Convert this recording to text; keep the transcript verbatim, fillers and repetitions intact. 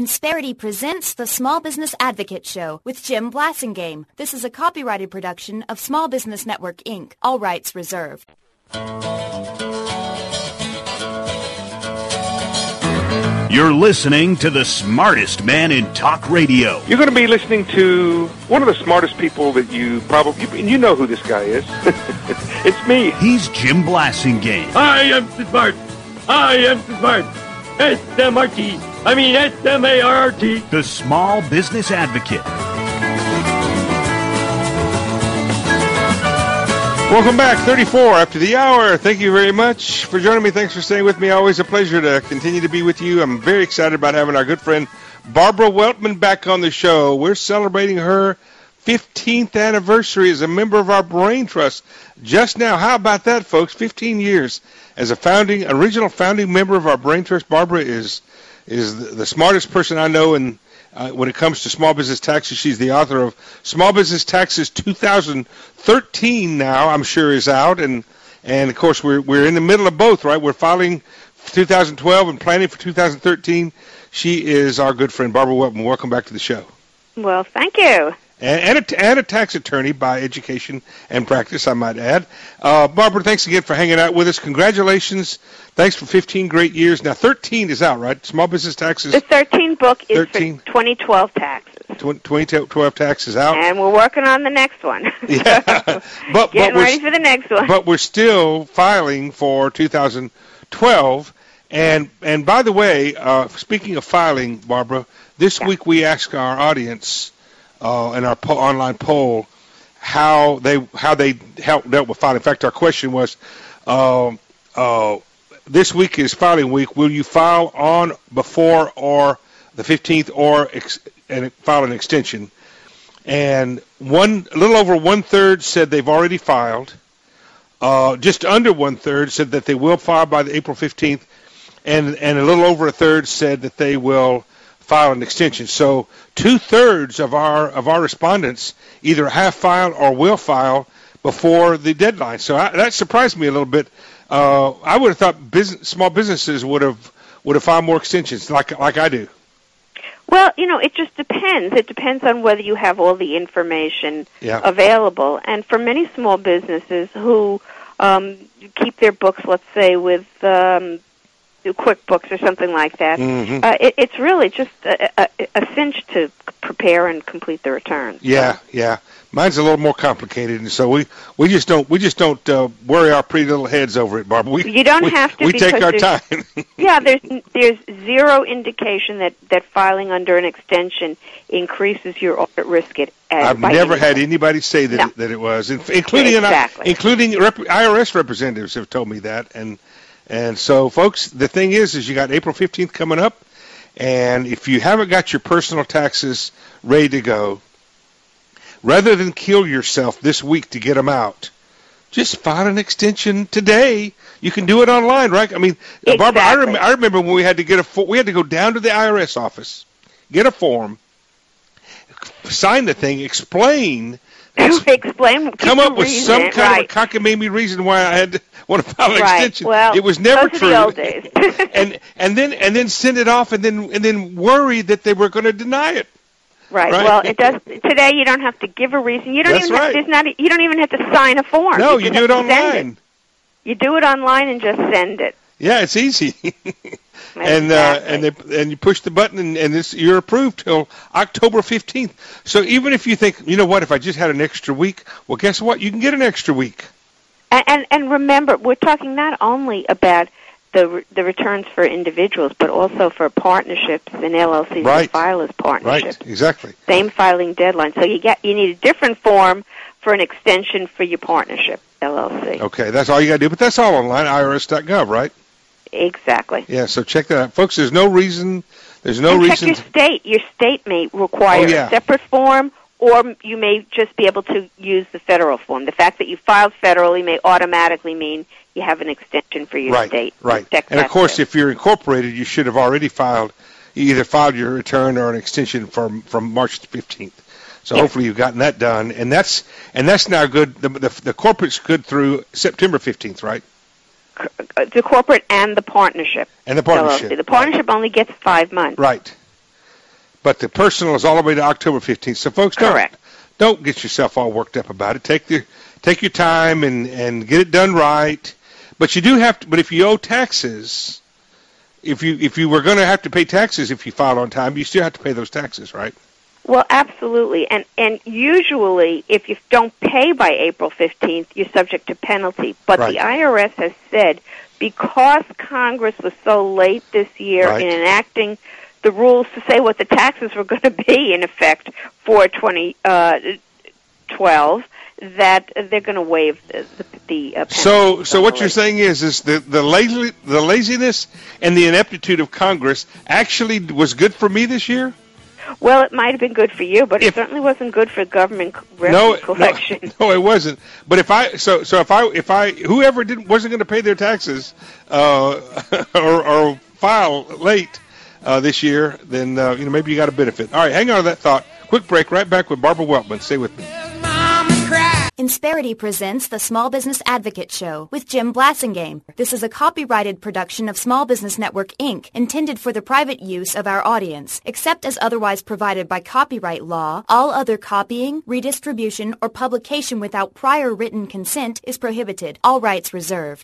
Insperity presents the Small Business Advocate Show with Jim Blasingame. This is a copyrighted production of Small Business Network, Incorporated. All rights reserved. You're listening to the smartest man in talk radio. You're going to be listening to one of the smartest people that you probably, you know who this guy is. It's me. He's Jim Blasingame. I am smart. I am smart. S M R T. I mean S M A R R T. The Small Business Advocate. Welcome back, thirty-four after the hour. Thank you very much for joining me. Thanks for staying with me. Always a pleasure to continue to be with you. I'm very excited about having our good friend Barbara Weltman back on the show. We're celebrating her fifteenth anniversary as a member of our Brain Trust just now. How about that, folks? fifteen years as a founding, original founding member of our Brain Trust. Barbara is is the, the smartest person I know in Uh, when it comes to small business taxes. She's the author of Small Business Taxes two thousand thirteen now, I'm sure is out. And, and of course, we're we're in the middle of both, right? We're filing two thousand twelve and planning for two thousand thirteen. She is our good friend, Barbara Weltman. Welcome back to the show. Well, thank you. And, and, a, and a tax attorney by education and practice, I might add. Uh, Barbara, thanks again for hanging out with us. Congratulations. Thanks for fifteen great years. Now, thirteen is out, right? Small Business Taxes. The thirteen book is thirteen for twenty twelve taxes. twenty twelve taxes out. And we're working on the next one. Yeah. but, Getting but ready for the next one. But we're still filing for two thousand twelve. And, and by the way, uh, speaking of filing, Barbara, this yeah. week we asked our audience uh, in our po- online poll how they how they helped, dealt with filing. In fact, our question was, uh, uh, this week is filing week. Will you file on, before, or the fifteenth, or ex- and file an extension? And one, a little over one third said they've already filed. Uh, just under one third said that they will file by the April fifteenth, and and a little over a third said that they will file an extension. So two thirds of our of our respondents either have filed or will file before the deadline. So I, that surprised me a little bit. Uh, I would have thought business, small businesses would have would have filed more extensions, like like I do. Well, you know, it just depends. It depends on whether you have all the information yeah. available. And for many small businesses who um, keep their books, let's say, with um, QuickBooks or something like that, mm-hmm. uh, it, it's really just a, a, a cinch to prepare and complete the return. Yeah, yeah. Mine's a little more complicated, and so we, we just don't we just don't uh, worry our pretty little heads over it, Barbara. We, you don't we, have to. We take our time. Yeah, there's there's zero indication that, that filing under an extension increases your audit risk. At, uh, I've never anything. had anybody say that no. it, that it was, including exactly. an, including rep, I R S representatives have told me that, and and so folks, the thing is, is you got April fifteenth coming up, and if you haven't got your personal taxes ready to go, rather than kill yourself this week to get them out, just file an extension today. You can do it online, right? I mean, exactly. Barbara, I, rem- I remember when we had to get a fo- we had to go down to the I R S office, get a form, sign the thing, explain, ex- explain, come up with reason, some kind right. of a cockamamie reason why I had to want to file an right. extension. Well, it was never those true. are the old days. and and then and then send it off, and then and then worry that they were going to deny it. Right. Right. Well, it does today. You don't have to give a reason. You don't That's even. right. Have, there's not. You don't even have to sign a form. No, you, you just do it have to send online. It. You do it online and just send it. Yeah, it's easy. and uh, Exactly. and they and you push the button, and, and this, you're approved till October fifteenth. So even if you think, you know what, if I just had an extra week, well, guess what? You can get an extra week. And and, and remember, we're talking not only about the the returns for individuals, but also for partnerships and L L Cs Right. that file as partnerships. Right, exactly. Same filing deadline. So you get you need a different form for an extension for your partnership, L L C. Okay, that's all you got to do. But that's all online, I R S dot gov, right? Exactly. Yeah, so check that out. Folks, there's no reason, there's no and reason. check your state. Your state may require Oh, yeah. a separate form, or you may just be able to use the federal form. The fact that you filed federally may automatically mean you have an extension for your right, state. Right, Check and that of course, too. if you're incorporated, you should have already filed, you either filed your return or an extension from, from March fifteenth. So yes. hopefully you've gotten that done, and that's and that's now good. The, the, the corporate's good through September fifteenth, right? The corporate and the partnership. And the partnership. L L C. The partnership right. only gets five months. Right. but the personal is all the way to October fifteenth. So, folks, don't Correct. don't get yourself all worked up about it. Take the take your time and, and get it done right. But you do have to. But if you owe taxes, if you if you were going to have to pay taxes if you filed on time, you still have to pay those taxes, right? Well, absolutely. And and usually, if you don't pay by April fifteenth, you're subject to penalty. But Right. the I R S has said, because Congress was so late this year Right. in enacting the rules to say what the taxes were going to be in effect for twenty twelve, that they're going to waive the, the, the uh, penalty. So, so what you're late. saying is, is the the lazy, the laziness and the ineptitude of Congress actually was good for me this year. Well, it might have been good for you, but If- it certainly wasn't good for government revenue No, collection. no, no, it wasn't. But if I, so, so if I, if I, whoever didn't wasn't going to pay their taxes uh, or, or file late uh, this year, then uh, you know maybe you got a benefit. All right, hang on to that thought. Quick break. Right back with Barbara Weltman. Stay with me. Insperity presents the Small Business Advocate Show with Jim Blasingame. This is a copyrighted production of Small Business Network, Incorporated, intended for the private use of our audience. Except as otherwise provided by copyright law, all other copying, redistribution, or publication without prior written consent is prohibited. All rights reserved.